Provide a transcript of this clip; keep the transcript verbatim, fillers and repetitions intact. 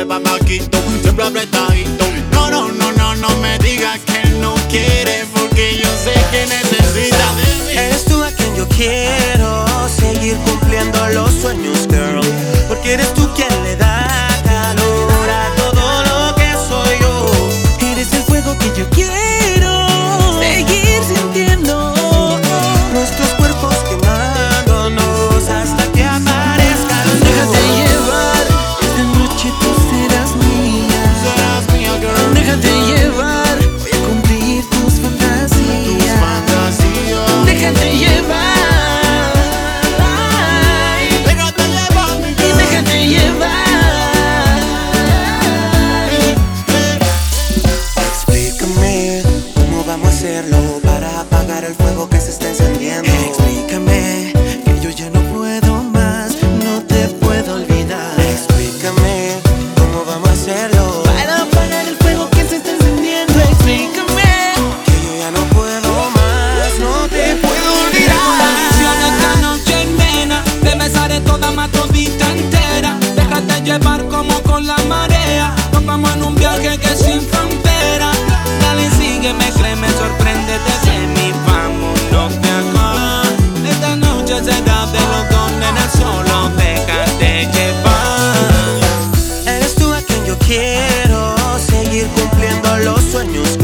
papaquito, siempre apretadito. No, no, no, no, no me digas que no quieres, porque yo sé que necesitas. Eres tú a quien yo quiero seguir cumpliendo los sueños, girl, porque eres tú quien le da calor a todo lo que soy yo. Eres el fuego que yo quiero seguir sintiendo, nuestros cuerpos quemándonos hasta que aparezca el sol. Déjate llevar, esta noche tú serás mía. Serás mía, girl. Déjate llevar, voy a cumplir tus fantasías. Tus fantasías. Déjate llevar. Déjate llevar, mi girl. Déjate llevar. Explícame cómo vamos a hacerlo para apagar el fuego que se está encendiendo. Explícame que yo ya no puedo más, no te puedo olvidar. Explícame cómo vamos a hacerlo para apagar el fuego que se está encendiendo. Explícame que yo ya no puedo más, no te puedo olvidar. Esta noche, nena, te besaré toda más todita entera. Déjate llevar como con la marea. Nos vamos en un viaje que es sin frontera. Dale, sígueme, créeme, sorpréndete de mí. Vámonos de acá. Esta noche será de los dos, nena, solo déjate llevar. Eres tú a quien yo quiero seguir cumpliendo los sueños,